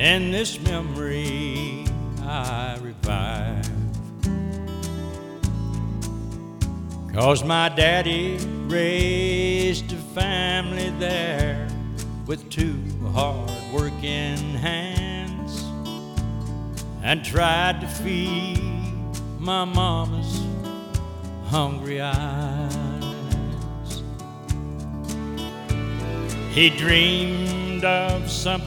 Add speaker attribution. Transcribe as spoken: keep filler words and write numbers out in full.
Speaker 1: and this memory I revive. 'Cause my daddy raised a family there with two hard-working hands, and tried to feed my mama's hungry eyes. He dreamed of something